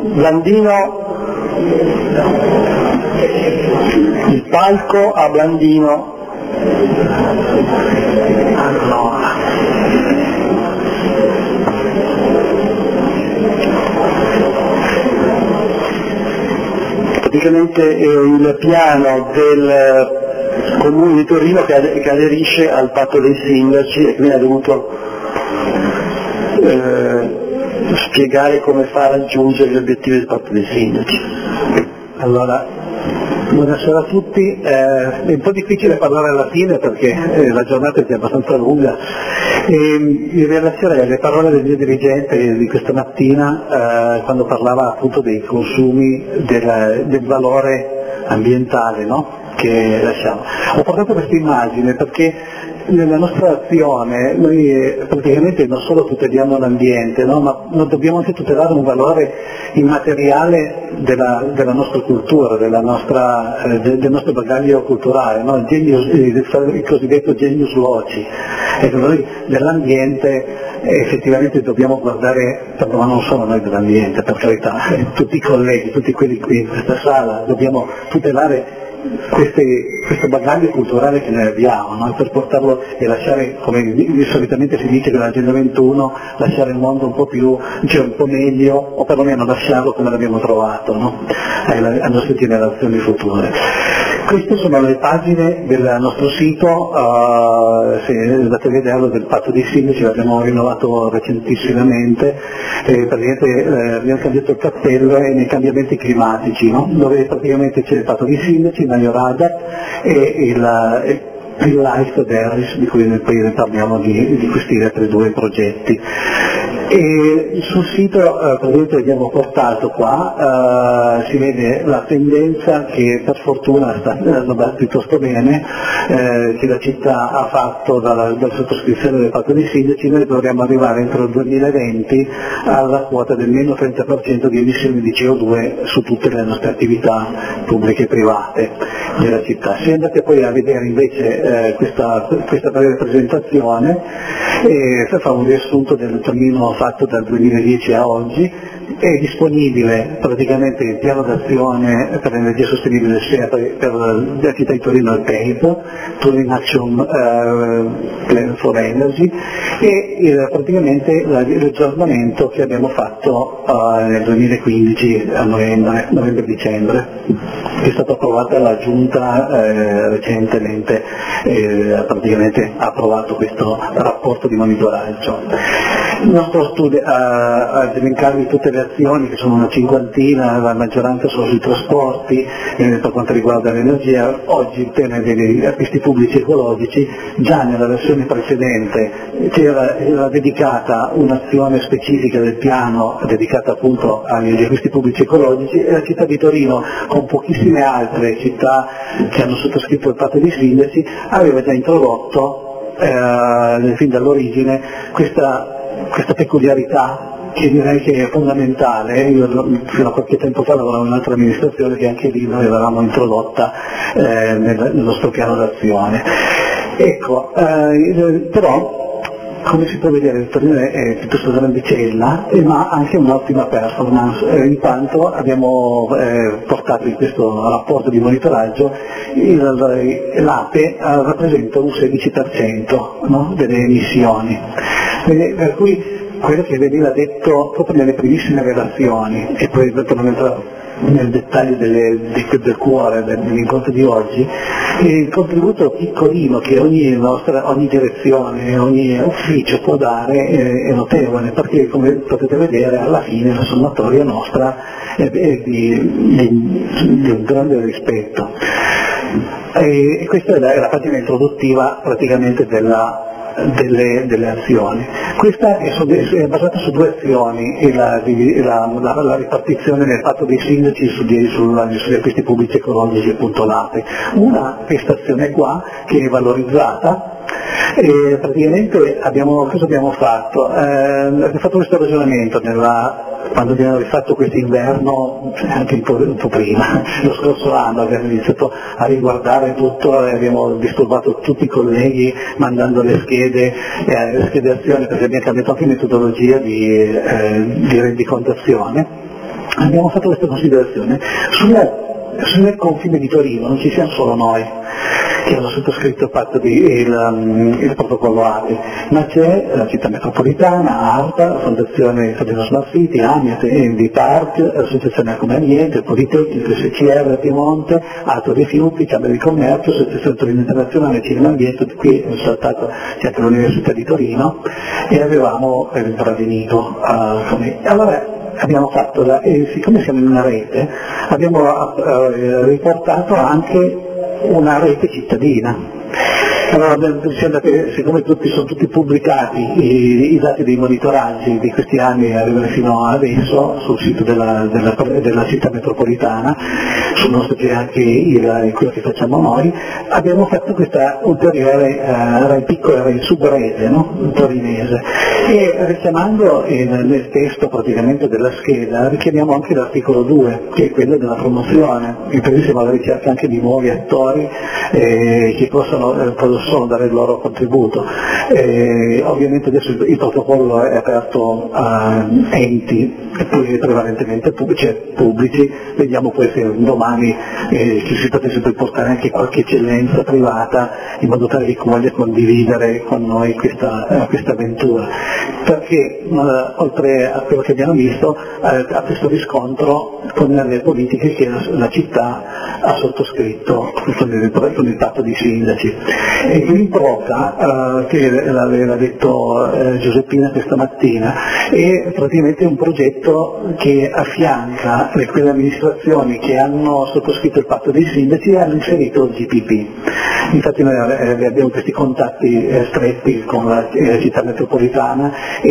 Blandino, il palco a Blandino. Allora. Praticamente è il piano del Comune di Torino che aderisce al patto dei sindaci e quindi ha dovuto spiegare come fa a raggiungere gli obiettivi del patto dei sindaci. Allora, buonasera a tutti, è un po' difficile parlare alla fine perché la giornata è abbastanza lunga e in relazione alle parole del mio dirigente di questa mattina quando parlava appunto dei consumi del valore ambientale, no? Che lasciamo. Ho portato questa immagine perché nella nostra azione noi praticamente non solo tuteliamo l'ambiente, no? Ma dobbiamo anche tutelare un valore immateriale della nostra cultura, del nostro bagaglio culturale, no? Il cosiddetto genius loci. Ecco, noi dell'ambiente effettivamente dobbiamo guardare, ma non solo noi dell'ambiente, per carità, tutti i colleghi, tutti quelli qui in questa sala, dobbiamo tutelare questo bagaglio culturale che noi abbiamo, no? Per portarlo e lasciare, come solitamente si dice che l'Agenda 21, lasciare il mondo un po' più, cioè un po' meglio, o perlomeno lasciarlo come l'abbiamo trovato, no? alle nostre generazioni future. Queste sono le pagine del nostro sito, se andate a vederlo, del patto dei sindaci, l'abbiamo rinnovato recentissimamente, praticamente abbiamo cambiato il cappello nei cambiamenti climatici, no? Dove praticamente c'è il patto dei sindaci, il Majoradat e il Life Derris, di cui poi ne parliamo di questi altri due progetti. E sul sito praticamente abbiamo portato qua, si vede la tendenza che per fortuna sta andando piuttosto bene, che la città ha fatto dalla sottoscrizione del patto dei sindaci. Noi dovremmo arrivare entro il 2020 alla quota del meno 30% di emissioni di CO2 su tutte le nostre attività pubbliche e private della città. Se andate poi a vedere invece questa breve presentazione, fa un riassunto del cammino fatto dal 2010 a oggi, è disponibile praticamente il piano d'azione per l'energia sostenibile sia per la città di Torino, il PAVE, Touring Action Plan for Energy, e praticamente l'aggiornamento che abbiamo fatto nel 2015 a novembre-dicembre, che è stato approvato dalla Giunta recentemente, praticamente ha approvato questo rapporto di monitoraggio. Il nostro studio ha elencato tutte le azioni, che sono una cinquantina, la maggioranza sono sui trasporti, per quanto riguarda l'energia. Oggi il tema degli acquisti pubblici ecologici, già nella versione precedente era dedicata un'azione specifica del piano dedicata appunto agli acquisti pubblici ecologici, e la città di Torino, con pochissime altre città che hanno sottoscritto il patto dei sindaci, aveva già introdotto fin dall'origine questa peculiarità, che direi che è fondamentale. Io fino a qualche tempo fa lavoravo in un'altra amministrazione che anche lì noi avevamo introdotta nel nostro piano d'azione. Ecco, però come si può vedere Torino è piuttosto grandicella, ma anche un'ottima performance, in quanto abbiamo portato in questo rapporto di monitoraggio l'APE rappresenta un 16%, no? Delle emissioni. Per cui quello che veniva detto proprio nelle primissime relazioni, e poi non entrare nel dettaglio del cuore dell'incontro di oggi, il contributo piccolino che ogni direzione, ogni ufficio può dare è notevole, perché come potete vedere alla fine la sommatoria nostra è di un grande rispetto. E questa è la pagina introduttiva praticamente delle azioni. Questa è basata su due azioni, la ripartizione nel patto dei sindaci sugli acquisti pubblici ecologici appunto l'APE. Una, questa azione qua, che è valorizzata, e praticamente cosa abbiamo fatto? Abbiamo fatto questo ragionamento quando abbiamo rifatto quest'inverno, anche un po' prima, lo scorso anno abbiamo iniziato a riguardare tutto e abbiamo disturbato tutti i colleghi mandando le schede azione, perché abbiamo cambiato anche metodologia di rendicontazione. abbiamo fatto questa considerazione. Sul confine di Torino non ci siamo solo noi che hanno sottoscritto il protocollo APE, ma c'è la città metropolitana, ARPA, la Fondazione Fabbrica Smart City, AMIAT, Envy Park, l'Associazione Come Ambiente, il Politecnico, SCR Piemonte, Atto Rifiuti, Camera di Commercio, Associazione Torino Internazionale, Cinema Ambiente, qui è saltato c'è anche l'Università di Torino e avevamo intervenuto. Allora abbiamo fatto, siccome siamo in una rete, abbiamo riportato anche una rete cittadina. Allora, siccome sono tutti pubblicati i dati dei monitoraggi di questi anni arrivano fino adesso sul sito della città metropolitana, sul nostro c'è anche quello che facciamo noi, abbiamo fatto questa ulteriore piccola subrete, no? Torinese, e richiamando nel testo praticamente della scheda richiamiamo anche l'articolo 2, che è quello della promozione, e per siamo alla ricerca anche di nuovi attori che possono dare il loro contributo. Ovviamente adesso il protocollo è aperto a enti prevalentemente pubblici, vediamo poi se domani ci si potesse poi portare anche qualche eccellenza privata in modo tale che voglia condividere con noi questa avventura, perché oltre a quello che abbiamo visto a questo riscontro con le politiche che la città ha sottoscritto con il patto di sindaci. E Green Proca, che l'aveva detto Giuseppina questa mattina, è praticamente un progetto che affianca quelle amministrazioni che hanno sottoscritto il patto dei sindaci e hanno inserito il GPP. Infatti noi abbiamo questi contatti stretti con la città metropolitana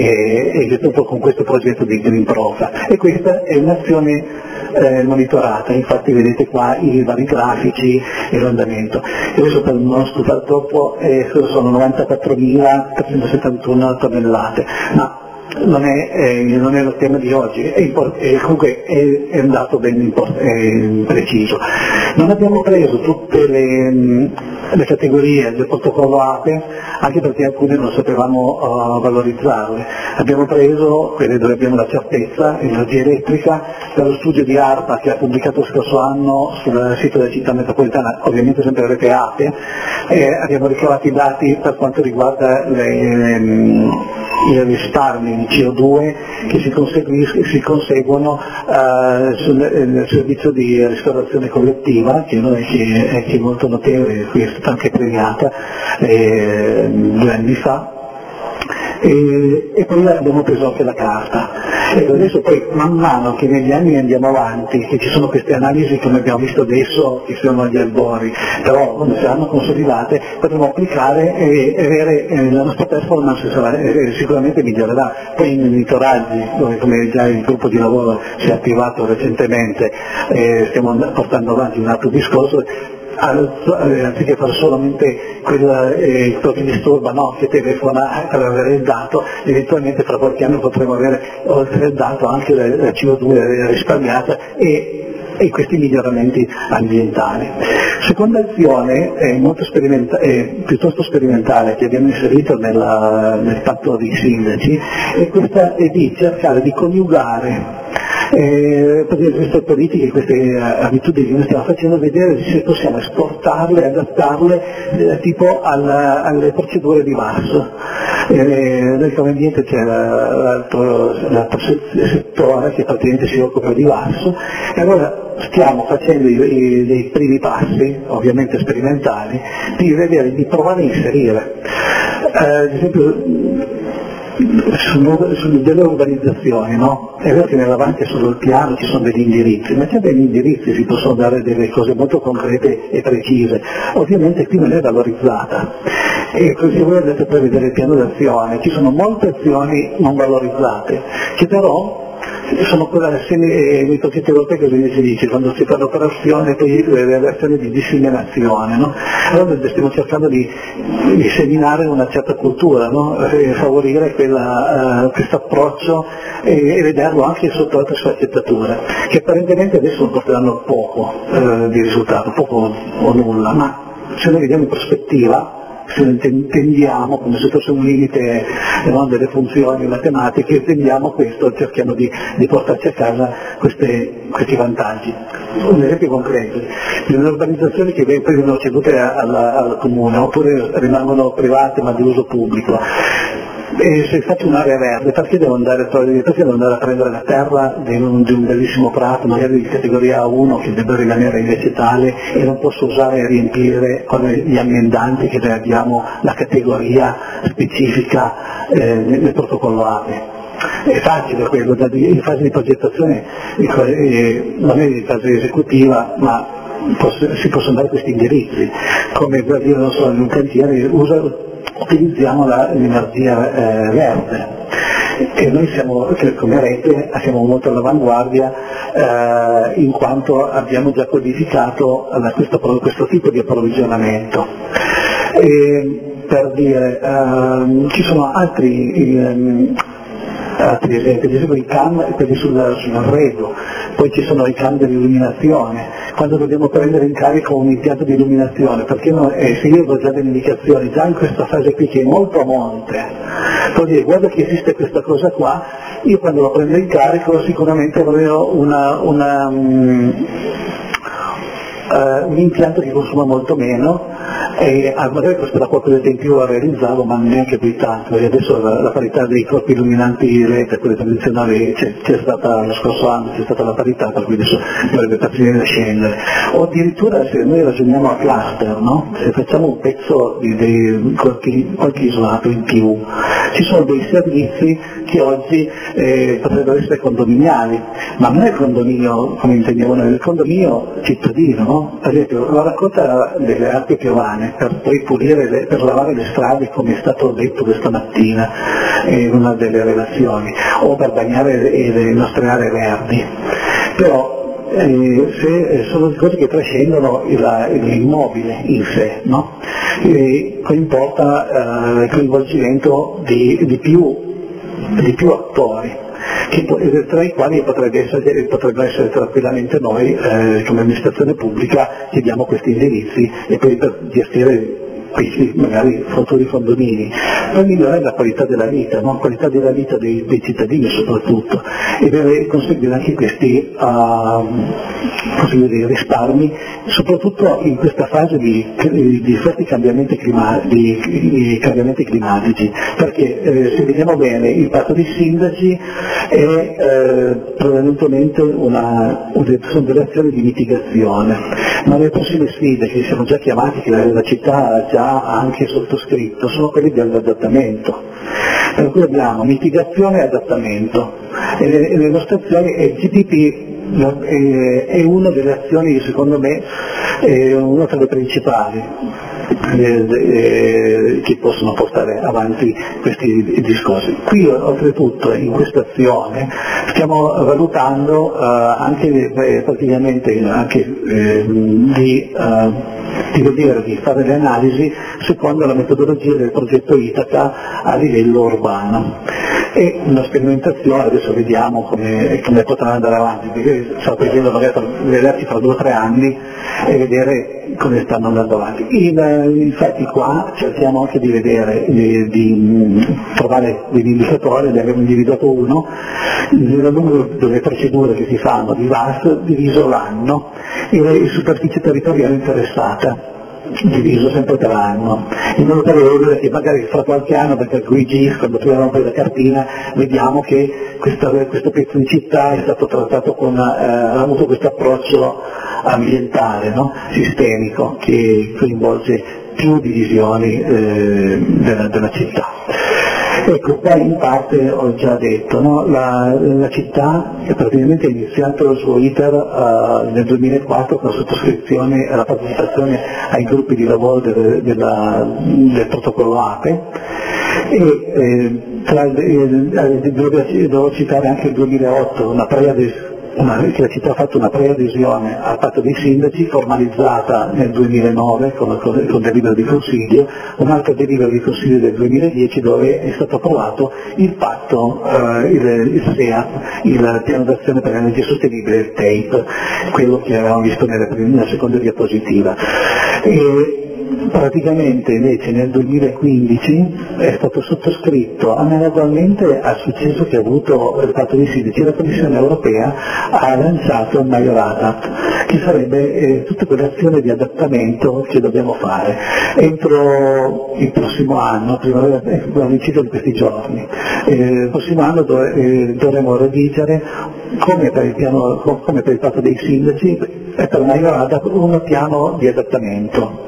e proprio con questo progetto di Green Proca. E questa è un'azione monitorata, infatti vedete qua i vari grafici e l'andamento. Adesso per non stufare troppo sono 94.371 tonnellate, ma non è il tema di oggi, comunque è un dato ben preciso. Non abbiamo preso tutte le categorie del protocollo APE, anche perché alcune non sapevamo valorizzarle. Abbiamo preso quelle dove abbiamo la certezza, energia elettrica, dallo studio di ARPA che ha pubblicato lo scorso anno sul sito della città metropolitana, ovviamente sempre rete APE, abbiamo ritrovato i dati per quanto riguarda i risparmi di CO2 che si conseguono nel servizio di ristorazione collettiva, che è molto notevole, qui è stata anche premiata 2 anni fa. E poi abbiamo preso anche la carta. E adesso poi man mano che negli anni andiamo avanti, che ci sono queste analisi come abbiamo visto adesso, che sono agli albori, però quando saranno consolidate potremo applicare e avere la nostra performance sicuramente migliorerà. Poi i monitoraggi, dove come già il gruppo di lavoro si è attivato recentemente, stiamo portando avanti un altro discorso, anziché fare solamente quello che disturba, no? Che telefona per avere il dato, eventualmente fra qualche anno potremo avere oltre il dato anche la CO2 risparmiata e questi miglioramenti ambientali. Seconda azione piuttosto sperimentale che abbiamo inserito nel patto dei sindaci è questa di cercare di coniugare queste politiche, queste abitudini che noi stiamo facendo, vedere se possiamo esportarle, adattarle tipo alle procedure di VAS. Noi come ambiente c'è l'altro settore che praticamente si occupa di VAS, e allora stiamo facendo dei primi passi, ovviamente sperimentali, di provare a inserire. Ad esempio delle urbanizzazioni, no? È vero che nell'avanti sul piano ci sono degli indirizzi, ma c'è degli indirizzi, si possono dare delle cose molto concrete e precise. Ovviamente qui non è valorizzata. E così voi andate poi a vedere il piano d'azione, ci sono molte azioni non valorizzate, che però sono quelle nei progetti europei che si dice, quando si fa l'operazione poi le azioni di disseminazione, no? Allora stiamo cercando di seminare una certa cultura, no? Favorire questo approccio e vederlo anche sotto altre sfaccettature, che apparentemente adesso porteranno poco di risultato, poco o nulla, ma se noi vediamo in prospettiva se tendiamo, come se fosse un limite delle funzioni matematiche, tendiamo questo, cerchiamo di portarci a casa questi vantaggi. Un esempio concreto, le urbanizzazioni che vengono cedute al comune oppure rimangono private ma di uso pubblico, e se faccio un'area verde, perché devo andare a prendere la terra di un bellissimo prato, magari di categoria 1 che deve rimanere invece tale, e non posso usare e riempire con gli amendanti che ne abbiamo la categoria specifica nel protocollo APE. È facile quello, in fase di progettazione, non è in fase esecutiva, ma si possono dare questi indirizzi, come per dire, non so, in un cantiere utilizziamo l'energia verde, e noi come rete siamo molto all'avanguardia in quanto abbiamo già codificato questo tipo di approvvigionamento. Per dire, ci sono altri esempi, ad esempio i CAM, quelli sull'arredo, poi ci sono i CAM dell'illuminazione, quando dobbiamo prendere in carico un impianto di illuminazione, perché se io do già delle indicazioni, già in questa fase qui che è molto a monte, può dire guarda che esiste questa cosa qua, io quando lo prendo in carico sicuramente avrò un impianto che consuma molto meno, e magari costerà qualcosa di più a realizzarlo, ma neanche più tanto, e adesso la parità dei corpi illuminanti rete, quelle tradizionali, c'è stata lo scorso anno, c'è stata la parità, per cui adesso dovrebbe partire scendere. O addirittura se noi ragioniamo a cluster, no? Se facciamo un pezzo di qualche isolato in più, ci sono dei servizi che oggi potrebbero essere condominiali, ma non è il condominio come intendiamo noi, il condominio cittadino, no? Per esempio la raccolta delle acque piovane per poi pulire, per lavare le strade, come è stato detto questa mattina in una delle relazioni, o per bagnare le nostre aree verdi. Però se sono cose che trascendono l'immobile in sé, no? Comporta il coinvolgimento di più attori, tra i quali potrebbe essere tranquillamente noi come amministrazione pubblica, chiediamo questi indirizzi e poi per gestire questi magari futuri condomini, per migliorare la qualità della vita, no? Qualità della vita dei cittadini soprattutto, e per conseguire anche questi risparmi, soprattutto in questa fase di forti cambiamenti climatici, perché se vediamo bene il patto dei sindaci è prevalentemente sono delle azioni di mitigazione, ma le prossime sfide che siamo già chiamati, che la città ha già anche sottoscritto, sono quelle dell'adattamento. Per cui abbiamo mitigazione e adattamento, e le nostre azioni, e il GPP è una delle azioni, secondo me, una tra le principali che possono portare avanti questi discorsi. Qui oltretutto in questa azione stiamo valutando di fare le analisi secondo la metodologia del progetto Itaca a livello urbano, e una sperimentazione, adesso vediamo come potrà andare avanti, perché stavo prevedendo magari vederci fra 2 o 3 anni e vedere come stanno andando avanti. Infatti qua cerchiamo anche di vedere, di trovare degli indicatori, ne abbiamo individuato uno, il numero delle procedure che si fanno di VAS diviso l'anno e la superficie territoriale interessata diviso sempre per anno, in modo tale da vedere che magari fra qualche anno, perché alcuni GIS, quando troviamo poi la cartina, vediamo che questo pezzo di città è stato trattato ha avuto questo approccio ambientale, no? Sistemico, che coinvolge più divisioni della città. Ecco, qua in parte ho già detto, no? La città praticamente ha iniziato il suo iter nel 2004 con la sottoscrizione e la partecipazione ai gruppi di lavoro del protocollo APE, e devo citare anche il 2008, che la città ha fatto una preadesione al patto dei sindaci, formalizzata nel 2009 con delibera di consiglio, un'altra delibera di consiglio del 2010 dove è stato approvato il patto, il SEAP, il piano d'azione per l'energia sostenibile, il TAPE, quello che avevamo visto nella seconda diapositiva. Praticamente invece nel 2015 è stato sottoscritto analogamente al successo che ha avuto il patto di Sindaci. La Commissione europea ha lanciato il Mayorat Act, che sarebbe tutta quell'azione di adattamento che dobbiamo fare entro il prossimo anno, all'incirca di questi giorni. Il prossimo anno dovremo redigere, come per il patto dei sindaci e per il Mayorat Act, un piano di adattamento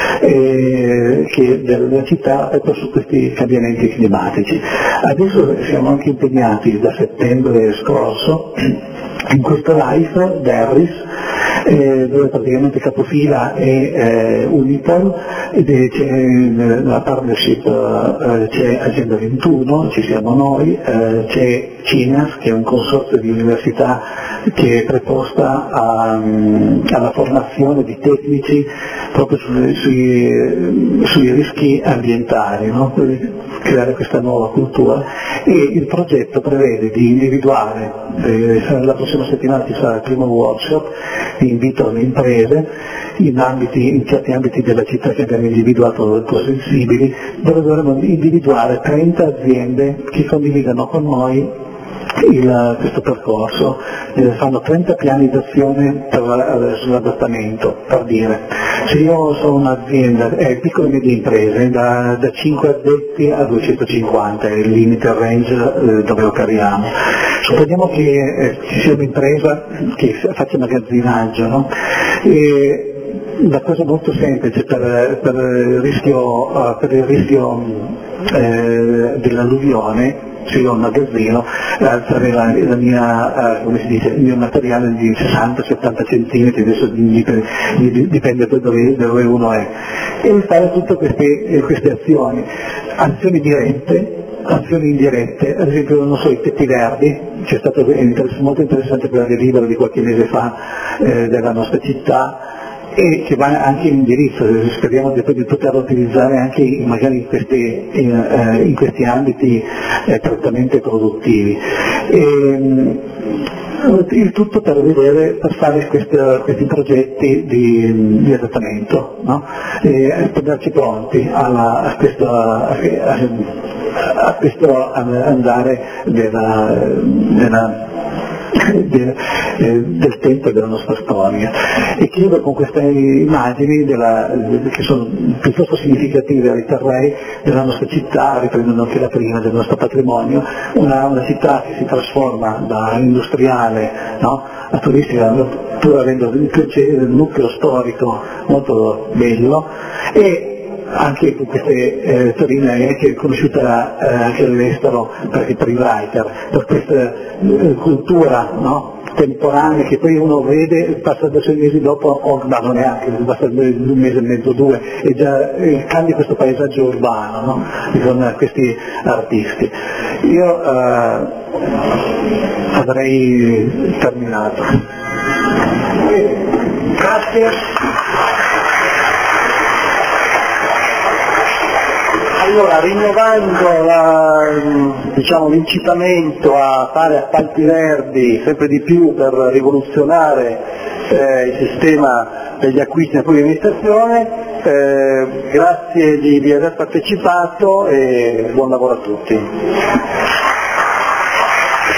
della città su questi cambiamenti climatici. Adesso siamo anche impegnati da settembre scorso in questo LIFE DERRIS, dove praticamente capofila è Unipol, c'è la partnership, c'è Agenda 21, ci siamo noi, c'è CINAS, che è un consorzio di università che è preposta alla formazione di tecnici proprio sui rischi ambientali, no? Creare questa nuova cultura, e il progetto prevede di individuare, la prossima settimana ci sarà il primo workshop, invito alle imprese in certi ambiti della città che abbiamo individuato sensibili, dove dovremo individuare 30 aziende che condividano con noi questo percorso, fanno 30 piani d'azione sull'adattamento. Per dire, se io sono un'azienda, piccole e medie imprese, da 5 addetti a 250 è il limite range dove operiamo. Supponiamo che ci sia un'impresa che faccia magazzinaggio, no? La cosa molto semplice per il rischio dell'alluvione, se io ho un magazzino, alzare il mio materiale di 60-70 centimetri, adesso dipende da dove uno è, e fare tutte queste azioni, azioni dirette, azioni indirette, ad esempio non so, i tetti verdi, c'è stato molto interessante quella delibera di qualche mese fa della nostra città, e che va anche in indirizzo, speriamo di poterlo utilizzare anche magari in questi ambiti prettamente produttivi. Il tutto per fare questi progetti di adattamento, no? Per darci pronti a questo andare del tempo e della nostra storia. E chiudo con queste immagini che sono piuttosto significative, riterrei, della nostra città, riprendendo anche la prima, del nostro patrimonio, una città che si trasforma da industriale, no, a turistica, pur avendo il nucleo storico molto bello, e anche con queste Torino è anche conosciuta anche all'estero per i writer, per questa cultura, no, temporanea, che poi uno vede, passa da 6 mesi dopo, non neanche, basta un mese e mezzo, 2, e già cambia questo paesaggio urbano, no, con questi artisti. Io avrei terminato. Grazie. Allora, rinnovando l'incitamento a fare appalti verdi sempre di più per rivoluzionare il sistema degli acquisti nella pubblica amministrazione, grazie di aver partecipato e buon lavoro a tutti.